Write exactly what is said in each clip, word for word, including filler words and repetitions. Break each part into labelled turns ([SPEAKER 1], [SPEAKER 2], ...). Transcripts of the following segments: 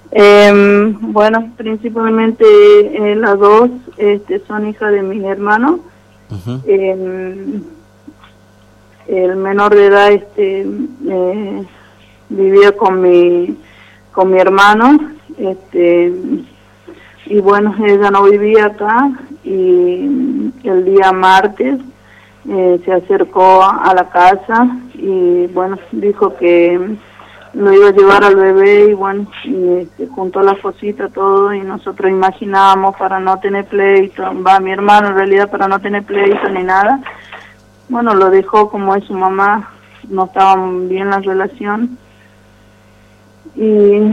[SPEAKER 1] Eh, bueno, principalmente eh, las dos este, son hijas de mis hermanos. Uh-huh. eh, el menor de edad este, eh, vivía con mi con mi hermano, este, y bueno, ella no vivía acá, y el día martes eh, se acercó a la casa y bueno, dijo que lo iba a llevar al bebé y bueno, y, este, juntó la cosita, todo, y nosotros imaginábamos para no tener pleito, va mi hermano en realidad para no tener pleito ni nada. Bueno, lo dejó como es su mamá, no estaba bien la relación, y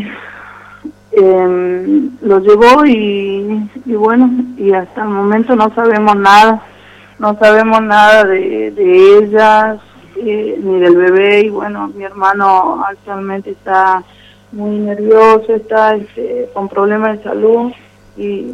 [SPEAKER 1] eh, lo llevó y, y bueno, y hasta el momento no sabemos nada, no sabemos nada de, de ella, eh, ni del bebé, y bueno, mi hermano actualmente está muy nervioso, está este, con problemas de salud, y...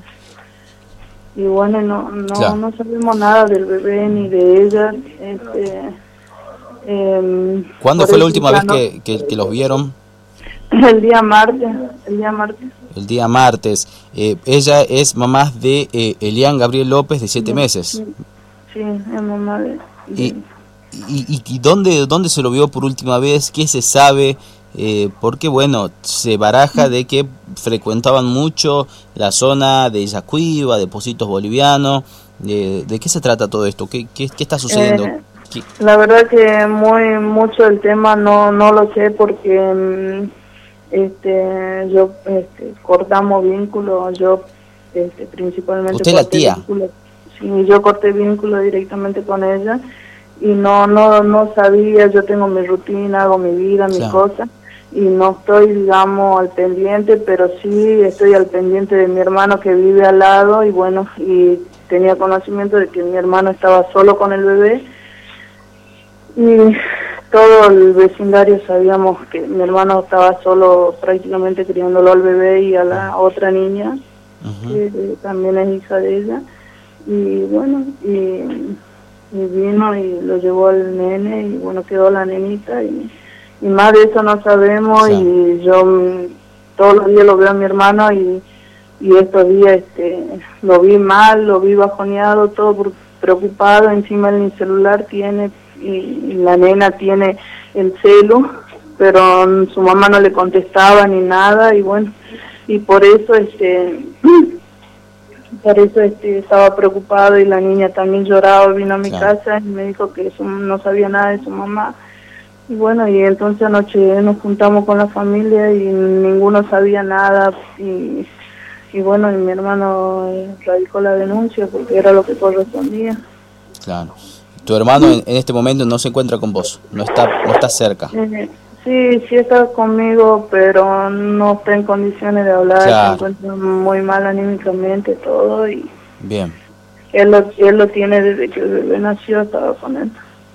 [SPEAKER 1] y bueno, no no, claro. no sabemos nada del bebé ni de ella. Este, eh,
[SPEAKER 2] ¿Cuándo fue la última vez no, que, que, que los vieron?
[SPEAKER 1] El día martes, el día martes.
[SPEAKER 2] El día martes. Eh, ella es mamá de eh, Elian Gabriel López, de siete
[SPEAKER 1] sí,
[SPEAKER 2] meses.
[SPEAKER 1] Sí, sí, es mamá de... de...
[SPEAKER 2] ¿Y, y, y dónde, dónde se lo vio por última vez? ¿Qué se sabe? Eh, porque bueno, se baraja de que frecuentaban mucho la zona de Yacuiba, de Pocitos Bolivianos. Eh, ¿De qué se trata todo esto? ¿Qué, qué, qué está sucediendo?
[SPEAKER 1] Eh,
[SPEAKER 2] ¿Qué?
[SPEAKER 1] La verdad que muy mucho el tema no no lo sé porque este yo este, cortamos vínculos, yo este, principalmente.
[SPEAKER 2] ¿Usted la tía?
[SPEAKER 1] Vínculo, sí, yo corté vínculo directamente con ella y no no no sabía, yo tengo mi rutina, hago mi vida, mis claro. cosas, y no estoy, digamos, al pendiente, pero sí estoy al pendiente de mi hermano que vive al lado, y bueno, y tenía conocimiento de que mi hermano estaba solo con el bebé, y todo el vecindario sabíamos que mi hermano estaba solo prácticamente criándolo al bebé y a la otra niña, uh-huh. que, que también es hija de ella, y bueno, y, y vino y lo llevó al nene, y bueno, quedó la nenita, y y más de eso no sabemos, sí. Y yo todos los días lo veo a mi hermano, y, y estos días este, lo vi mal, lo vi bajoneado, todo preocupado, encima el celular tiene, y, y la nena tiene el celu, pero su mamá no le contestaba ni nada, y bueno, y por eso este por eso este estaba preocupado, y la niña también lloraba, vino a mi claro. casa y me dijo que su, no sabía nada de su mamá. Y bueno, y entonces anoche nos juntamos con la familia y ninguno sabía nada, y, y bueno, y mi hermano radicó la denuncia porque era lo que correspondía.
[SPEAKER 2] Claro. ¿Tu hermano en, en este momento no se encuentra con vos? ¿No está no está cerca?
[SPEAKER 1] Eh, sí, sí está conmigo, pero no está en condiciones de hablar, claro. Se encuentra muy mal anímicamente, todo, y
[SPEAKER 2] bien.
[SPEAKER 1] Él lo, él lo tiene desde que el bebé nació, estaba con él.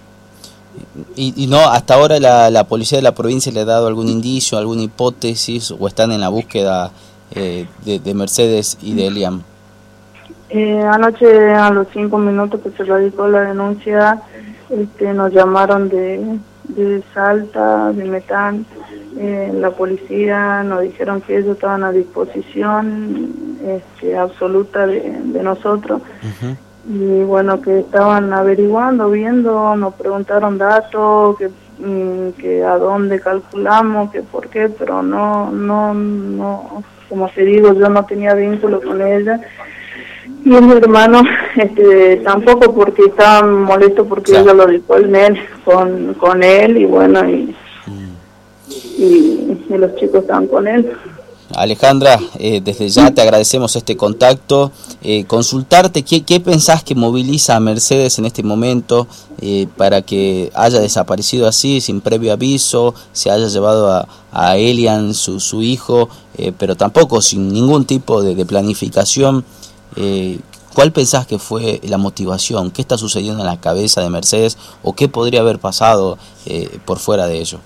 [SPEAKER 2] Y, y no, hasta ahora la, la policía de la provincia le ha dado algún indicio, alguna hipótesis, o están en la búsqueda eh, de, de Mercedes y de Elian.
[SPEAKER 1] Eh, anoche a los cinco minutos que se radicó la denuncia, este, nos llamaron de, de Salta, de Metán, eh, la policía nos dijeron que ellos estaban a disposición este, absoluta de, de nosotros. Uh-huh. Y bueno, que estaban averiguando, viendo, nos preguntaron datos, que, que a dónde calculamos, que por qué, pero no, no, no, como te digo, yo no tenía vínculo con ella, y mi hermano este tampoco, porque estaba molesto porque claro. ella lo dejó el nene con, con él, y bueno, y, mm. y, y los chicos estaban con él.
[SPEAKER 2] Alejandra, eh, desde ya te agradecemos este contacto, eh, consultarte qué, qué pensás que moviliza a Mercedes en este momento eh, para que haya desaparecido así, sin previo aviso, se haya llevado a, a Elian, su, su hijo, eh, pero tampoco sin ningún tipo de, de planificación. Eh, ¿Cuál pensás que fue la motivación? ¿Qué está sucediendo en la cabeza de Mercedes, o qué podría haber pasado eh, por fuera de ello?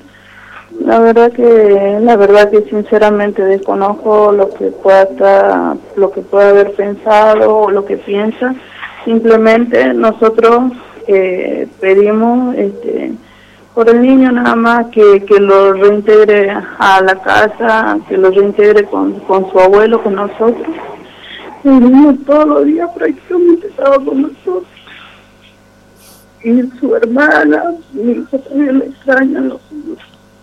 [SPEAKER 1] La verdad que la verdad que sinceramente desconozco lo que pueda estar, lo que pueda haber pensado o lo que piensa. Simplemente nosotros eh, pedimos este por el niño nada más, que, que lo reintegre a la casa, que lo reintegre con, con su abuelo, con nosotros. El niño todos los días prácticamente estaba con nosotros. Y su hermana, mi hija también le extrañan los niños.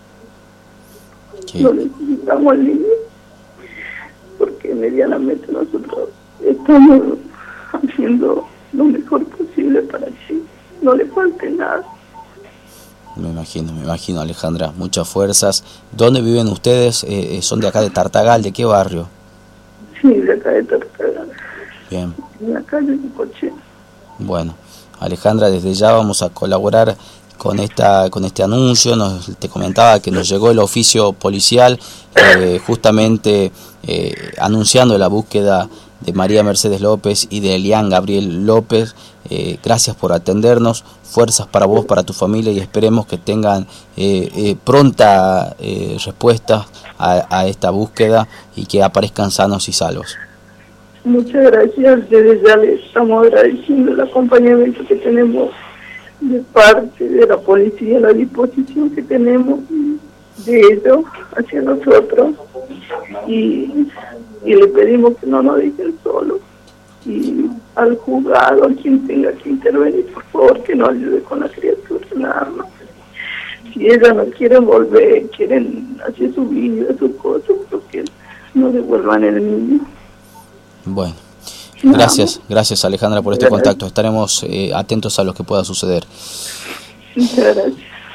[SPEAKER 1] No necesitamos al niño, porque medianamente nosotros estamos haciendo lo mejor posible para que no le falte nada.
[SPEAKER 2] Me imagino, me imagino, Alejandra, muchas fuerzas. ¿Dónde viven ustedes? Eh, ¿Son de acá de Tartagal? ¿De qué barrio?
[SPEAKER 1] Sí, de acá de Tartagal.
[SPEAKER 2] Bien.
[SPEAKER 1] En la calle de Coche.
[SPEAKER 2] Bueno, Alejandra, desde ya vamos a colaborar con esta con este anuncio. Nos, te comentaba que nos llegó el oficio policial eh, justamente eh, anunciando la búsqueda de María Mercedes López y de Elian Gabriel López. Eh, gracias por atendernos, fuerzas para vos, para tu familia, y esperemos que tengan eh, eh, pronta eh, respuesta a, a esta búsqueda y que aparezcan sanos y salvos.
[SPEAKER 1] Muchas gracias, desde ya les estamos agradeciendo el acompañamiento que tenemos de parte de la policía, la disposición que tenemos de ellos hacia nosotros, y, y le pedimos que no nos dejen solos, y al juzgado, quien tenga que intervenir, por favor que nos ayude con la criatura, nada más. Si ellas no quieren volver, quieren hacer su vida, sus cosas, porque no devuelvan el niño.
[SPEAKER 2] Bueno, gracias, gracias Alejandra por este contacto. Estaremos eh, atentos a lo que pueda suceder.
[SPEAKER 1] Muchas gracias.